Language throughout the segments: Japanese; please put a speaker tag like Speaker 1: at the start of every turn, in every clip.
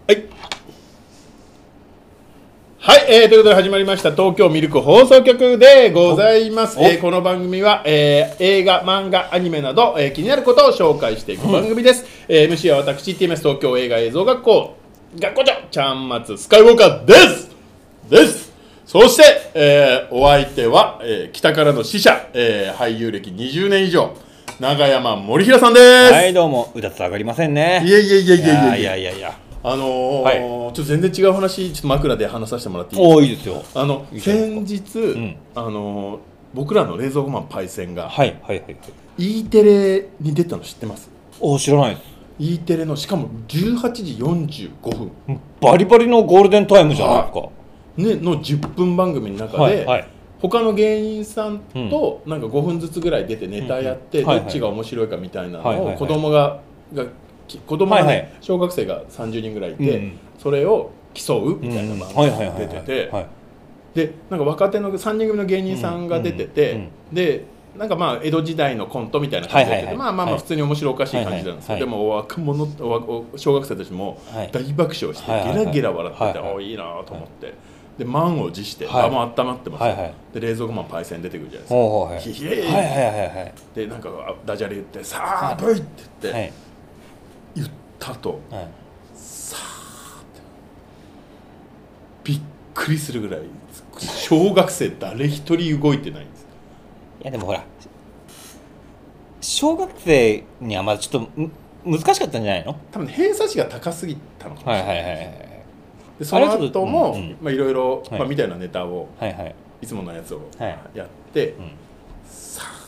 Speaker 1: はい。はい、ということで始まりました東京ミルク放送局でございます。この番組は、映画、漫画、アニメなど、気になることを紹介していく番組です。MC は私 TMS 東京映画映像学校学校長ちゃんまつスカイウォーカーです。そして、お相手は、北からの使者、俳優歴20年以上永山森平さんです。
Speaker 2: はい、どうも。うだつ上がりませんね。
Speaker 1: いや
Speaker 2: いや。
Speaker 1: はい、ちょっと全然違う話、ちょっと枕で話させてもらっていいですか。
Speaker 2: いいですよ。
Speaker 1: 先日、僕らの冷蔵庫マンパイセンが、
Speaker 2: はい。
Speaker 1: E テレに出たの知ってます？
Speaker 2: 知らないです。
Speaker 1: E テレのしかも18時45分。
Speaker 2: バリバリのゴールデンタイムじゃないですか。
Speaker 1: ね、の10分番組の中で、他の芸人さんとなんか5分ずつぐらい出てネタやって、どっちが面白いかみたいなのを子供がね、小学生が30人ぐらいいて、それを競うみたいな番組が出てて、でなんか若手の3人組の芸人さんが出てて、でなんかまあ江戸時代のコントみたいな感じでやってて、まあ普通に面白おかしい感じなんですよ。でも若者小学生たちも大爆笑してゲラゲラ笑ってて、おいいなと思って、で満を持して場も温まってますよ。で冷蔵庫マンパイセン出てくるじゃないですか。ヒエーイでなんかダジャレ言ってさあブイって言ったと、さあってびっくりするぐらい小学生誰一人動いてないんです。
Speaker 2: いやでもほら小学生にはまだちょっと難しかったんじゃないの？
Speaker 1: 多分偏差値が高すぎたのかもしれない。でその後もいろいろみたいなネタをいつものやつをやって、さあ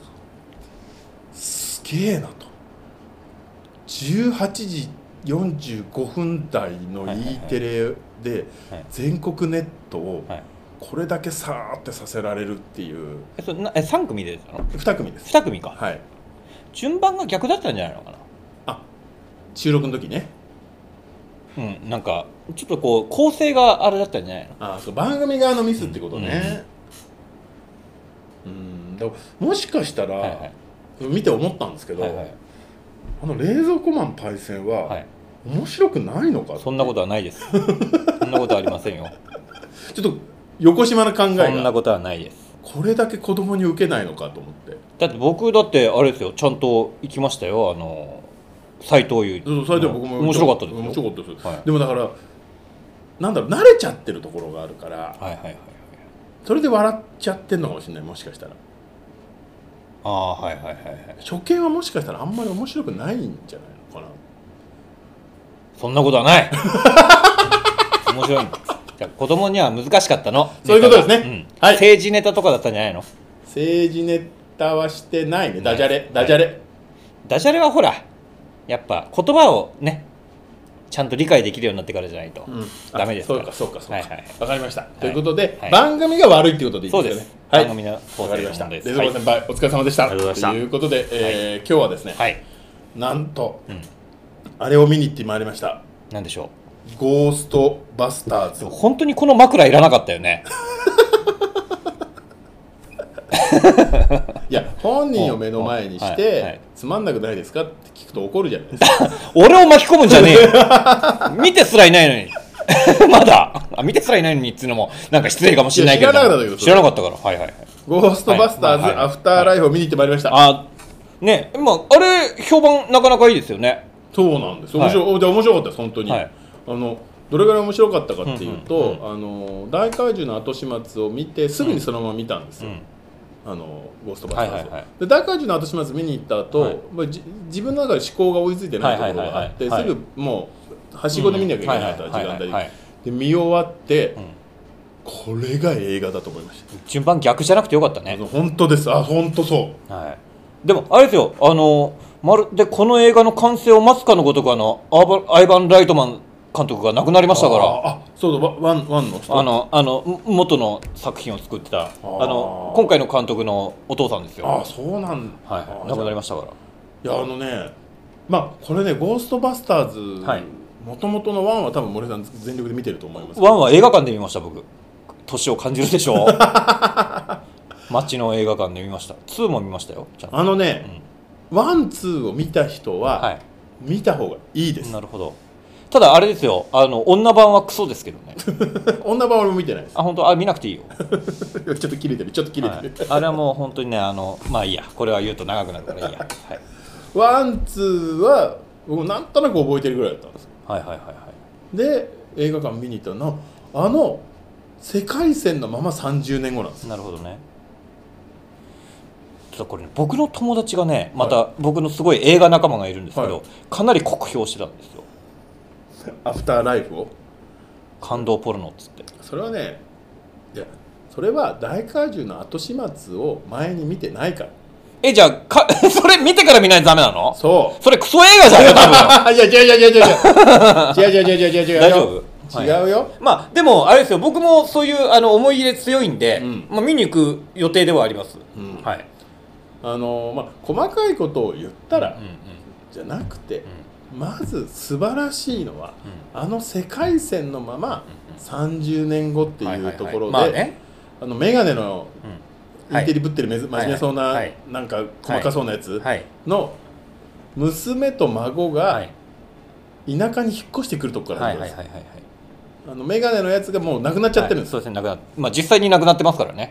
Speaker 1: すげえなと。18時45分台の E テレで全国ネットをこれだけさーってさせられるっていう。
Speaker 2: 3組でですか
Speaker 1: ？2組です。
Speaker 2: 2組か。
Speaker 1: はい。
Speaker 2: 順番が逆だったんじゃないのかな。
Speaker 1: 収録の時ね。
Speaker 2: なんかちょっとこう構成があれだったんじゃないの。
Speaker 1: そう番組側のミスってことね。だからもしかしたら、見て思ったんですけど、冷蔵庫マンパイセンは面白くないのか。
Speaker 2: そんなことはないです。そんなことはありませんよ。
Speaker 1: ちょっと横島な考えが。
Speaker 2: そんなことはないです。
Speaker 1: これだけ子供に受けないのかと思って。
Speaker 2: だって僕だってあれですよ、ちゃんと行きましたよ、斉藤優。
Speaker 1: 斉藤僕も
Speaker 2: 面白かったですよ。
Speaker 1: 面白かったです。でもだからなんだろう、慣れちゃってるところがあるから、それで笑っちゃってんのかもしれない。もしかしたら初見はもしかしたらあんまり面白くないんじゃないのかな。
Speaker 2: そんなことはない。面白いんです。じゃあ子供には難しかったの。
Speaker 1: そういうことですね。
Speaker 2: 政治ネタとかだったんじゃないの。
Speaker 1: 政治ネタはしてないね。ダジャレは
Speaker 2: ほらやっぱ言葉をねちゃんと理解できるようになってからじゃないとダメですから。
Speaker 1: そうかわかりました。ということで番組が悪いってことでいいですよね。
Speaker 2: 番組の構成
Speaker 1: の問題です。冷蔵庫先輩お疲れ様でした。ということで今日はですね、なんとあれを見に行ってまいりました。
Speaker 2: なんでしょ
Speaker 1: う。ゴーストバスターズ。
Speaker 2: 本当にこの枕いらなかったよね。
Speaker 1: いや本人を目の前にしてつまんなくないですかって聞くと怒るじゃないですか。
Speaker 2: 俺を巻き込むんじゃねえよ。見てすらいないのに。まだ見てすらいないのにっていうのもなんか失礼かもしれないけど、知らなかったから。
Speaker 1: ゴーストバスターズアフターライフを見に行ってまいりました。
Speaker 2: あれ評判なかなかいいですよね。
Speaker 1: そうなんです。面白かったです本当に。どれぐらい面白かったかっていうと、大怪獣の後始末を見てすぐにそのまま見たんですよ。ゴーストバスターズで大怪獣の後始末見に行った後、自分の中で思考が追いついてないところがあって、すぐもうはしごで見なきゃいけなかった時間帯で見終わって、これが映画だと思いました。
Speaker 2: 順番逆じゃなくてよかったね。
Speaker 1: 本当です。本当そう。
Speaker 2: でもあれですよ、まるでこの映画の完成を待つかのごとくアイヴァン・ライトマン監督が亡くなりましたから。
Speaker 1: そうだ、ワンの人、
Speaker 2: 元の作品を作ってた今回の監督のお父さんですよ。
Speaker 1: そうなん
Speaker 2: だ。亡くなりましたから。
Speaker 1: いやこれね、ゴーストバスターズもともとのワンは多分森さん全力で見てると思います。
Speaker 2: ワンは映画館で見ました。僕年を感じるでしょ。街の映画館で見ました。2も見ましたよ。
Speaker 1: ワンツーを見た人は見た方がいいです。
Speaker 2: なるほど。 ただあれですよ、女版はクソですけどね。
Speaker 1: 女版俺も見てないです。
Speaker 2: あ、本当？見なくていいよ。
Speaker 1: ちょっと切れてる、ちょっと切れてる、
Speaker 2: あれはもう本当にね、まあいいや、これは言うと長くなるからいいや。はい、
Speaker 1: ワンツーは僕なんとなく覚えてるぐらいだったんですよ。
Speaker 2: はいはいはいはい。
Speaker 1: で映画館見に行ったら世界線のまま30年後なんです。
Speaker 2: なるほどね。これ、ね、僕の友達がね、また僕のすごい映画仲間がいるんですけど、はい、かなり酷評してたんですよ。
Speaker 1: アフターライフを
Speaker 2: 感動ポルノっつって。
Speaker 1: それはね、いやそれは大怪獣の後始末を前に見てないから。
Speaker 2: じゃあそれ見てから見ないとダメなの？
Speaker 1: そう、
Speaker 2: それクソ映画じゃんよ多分。
Speaker 1: いや違う
Speaker 2: 大丈夫？
Speaker 1: 違うよ、はい、
Speaker 2: まあでもあれですよ、僕もそういう思い入れ強いんで、まあ、見に行く予定ではあります、はい。
Speaker 1: 細かいことを言ったら、じゃなくて、まず素晴らしいのは、世界線のまま30年後っていうところでメガネのインテリぶってる真面目そうな、なんか細かそうなやつの娘と孫が田舎に引っ越してくるとこから始まるんです。メガネのやつがもうなくなっちゃってるんです。
Speaker 2: そうですね、まあ実際になくなってますからね。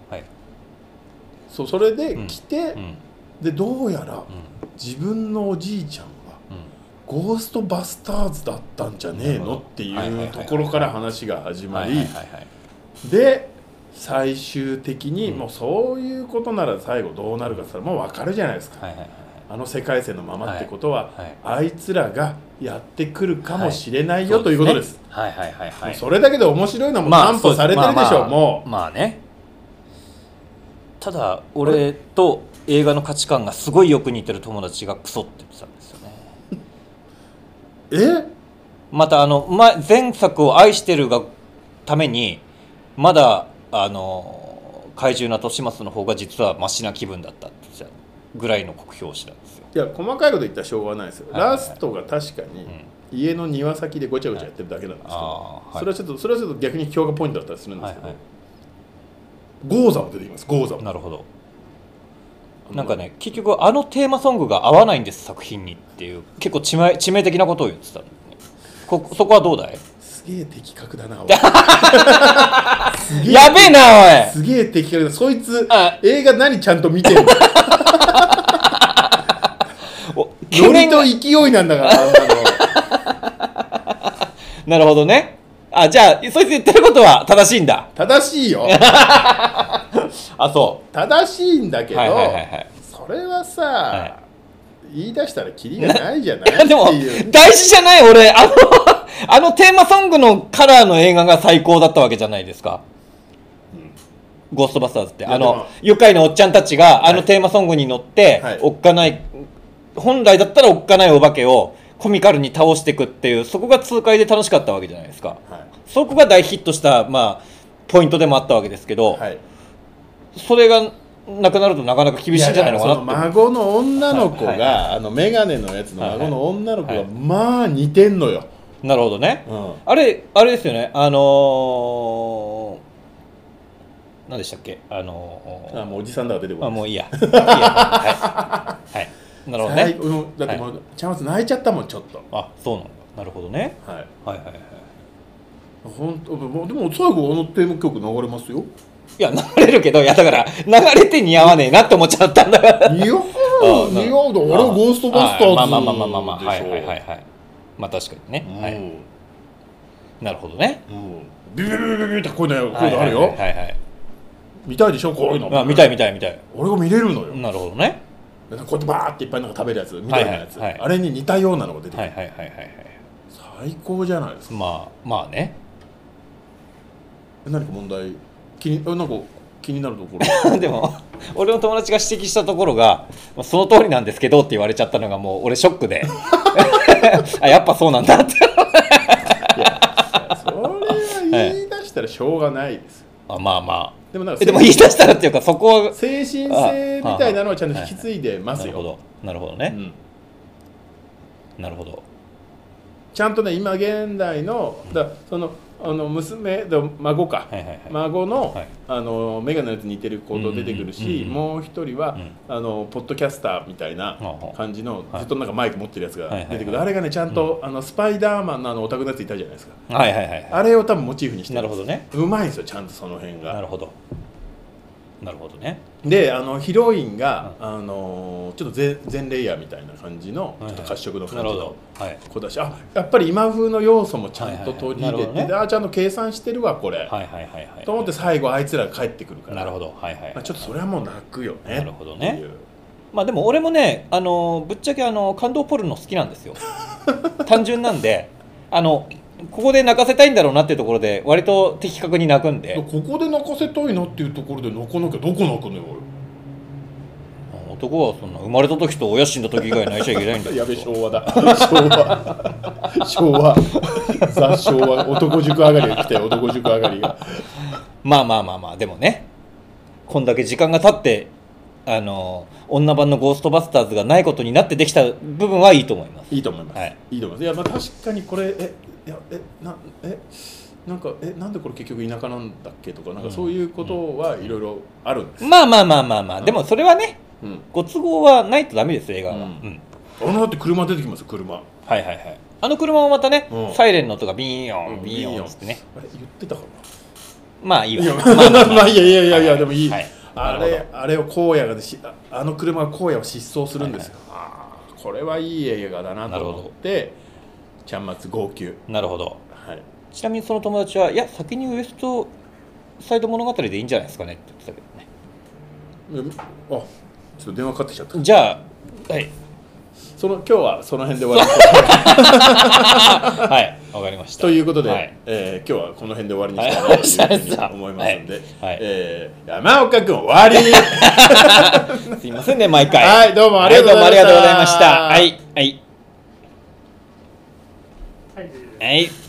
Speaker 1: それで来て、でどうやら自分のおじいちゃんはゴーストバスターズだったんじゃねえのっていうところから話が始まり、で最終的にもうそういうことなら最後どうなるかってもう分かるじゃないですか。世界線のままってことは、あいつらがやってくるかもしれないよということです。それだけで面白いのも担保されてるでしょう。もう
Speaker 2: まあね。ただ俺と映画の価値観がすごいよく似てる友達がクソって言ってたんですよね。また前作を愛してるがためにまだ怪獣の後始末の方が実はマシな気分だったって言ってたぐらいの酷評をしたんですよ。
Speaker 1: いや細かいこと言ったらしょうがないですよ。ラストが確かに家の庭先でごちゃごちゃやってるだけなんですけど、それはちょっと逆に評価ポイントだったりするんですけど、ゴーザも出てきます。ゴーザも。
Speaker 2: なるほど。なんかね、結局テーマソングが合わないんです作品にっていう結構致命的なことを言ってた、ね、そこはどうだい？
Speaker 1: すげえ的確だな
Speaker 2: やべえなおい。
Speaker 1: すげえ的確だ。そいつ映画何ちゃんと見てるのノリと勢いなんだから
Speaker 2: なるほどね。じゃあそいつ言ってることは正しいんだ。
Speaker 1: 正しいよ
Speaker 2: そう
Speaker 1: 正しいんだけど、それはさ、言い出したらキリがないじゃない
Speaker 2: でも大事じゃない。俺テーマソングのカラーの映画が最高だったわけじゃないですか、ゴーストバスターズって。愉快なおっちゃんたちがテーマソングに乗って、おっかない本来だったらおっかないお化けをコミカルに倒していくっていう、そこが痛快で楽しかったわけじゃないですか、そこが大ヒットした、ポイントでもあったわけですけど、それがなくなるとなかなか厳しいんじゃないのかなって。
Speaker 1: 孫の女の子が、メガネのやつの孫の女の子がまあ似てんのよ。
Speaker 2: なるほどね、あれですよね、何でしたっけ、
Speaker 1: もうおじさんだから出てこない。
Speaker 2: もういいやなるほどね。
Speaker 1: だってもうちゃんと泣いちゃったもんちょっと。
Speaker 2: そうなんだ。なるほどね。
Speaker 1: 本当でも最後テーマ曲流れますよ。
Speaker 2: いや流れるけど、だから流れて似合わねえなって思っちゃったんだから。似合う
Speaker 1: だ。俺はゴーストバスターズでしょ。
Speaker 2: まあ確かにね。なるほどね。
Speaker 1: ビビビビビってこういうのあるよ。見たいでしょこういうの。
Speaker 2: 見たい。
Speaker 1: 俺が見れるのよ。
Speaker 2: なるほどね。
Speaker 1: こうやってバーっていっぱいなんか食べるやつみたいなやつ、あれに似たようなのが出てくる。最高じゃないですか。
Speaker 2: まあね。
Speaker 1: 何か問題なんか気になるところ
Speaker 2: でも俺の友達が指摘したところがその通りなんですけどって言われちゃったのがもう俺ショックでやっぱそうなんだってい
Speaker 1: やそれは言い出したらしょうがないです。でも
Speaker 2: 言い出したらっていうか、そこは
Speaker 1: 精神性みたいなのはちゃんと引き継いでますよ。
Speaker 2: なるほどね、なるほど。
Speaker 1: ちゃんとね今現代の娘と孫か、
Speaker 2: はいはいはい、
Speaker 1: 孫の、
Speaker 2: はい、
Speaker 1: メガネのやつ似てる子と出てくるし、もう一人は、ポッドキャスターみたいな感じの、ずっとなんかマイク持ってるやつが出てくる、あれがねちゃんと、スパイダーマンのオタクのやついたじゃないですか、
Speaker 2: はいはいはい、
Speaker 1: あれを多分モチーフにしてる。
Speaker 2: なるほどね、
Speaker 1: うまいんですよちゃんとその辺が。
Speaker 2: なるほどなるほどね。
Speaker 1: でヒロインが、ちょっと全レイヤーみたいな感じの、ちょっと褐色の感じの子だし、やっぱり今風の要素もちゃんと取り入れて、ちゃんと計算してるわこれ、と思って最後あいつらが帰ってくるから、
Speaker 2: なるほど、はいはい、
Speaker 1: ちょっとそれはもう泣くよね。
Speaker 2: なるほどね。まあでも俺もね、ぶっちゃけ感動ポルノ好きなんですよ単純なんでここで泣かせたいんだろうなっていうところで割と的確に泣くんで、
Speaker 1: ここで泣かせたいなっていうところで泣かなきゃどこ泣くのよ。
Speaker 2: 男はそんな生まれた時と親死んだ時以外泣いちゃいけないんだよ
Speaker 1: やべ、昭和だ昭和ザ昭和、男塾上がりが来て、男塾上がりが
Speaker 2: まあでもね、こんだけ時間が経って女版のゴーストバスターズがないことになってできた部分はいいと思います。
Speaker 1: いいと思います、はい、いいと思います。いや、まあ確かにこれなんでこれ結局田舎なんだっけとか、なんかそういうことはいろいろあるんです。
Speaker 2: まあ、でもそれはね、ご都合はないとダメです映画は。
Speaker 1: だって車出てきますよ、車。
Speaker 2: はいはいはい。車もまたね、サイレンの音がビーヨンビーヨンってね。
Speaker 1: あれ言ってたかな。
Speaker 2: まあいいわ。
Speaker 1: まあいやでもいい。あれを荒野が車が荒野を疾走するんですよ。これはいい映画だなと思ってちゃんまつ号泣。
Speaker 2: なるほど。ちなみにその友達は、いや先にウエストサイド物語でいいんじゃないですかねって言ってたけどね。
Speaker 1: ちょっと電話かかってきちゃった。
Speaker 2: じゃあ、はい、
Speaker 1: 今日はその辺で終わり
Speaker 2: はい、わかりました。
Speaker 1: ということで、今日はこの辺で終わりにしたいなというふうに思いますので、山岡君終わり
Speaker 2: すいませんね毎回。
Speaker 1: はい、どうもありがとうございました。
Speaker 2: はい。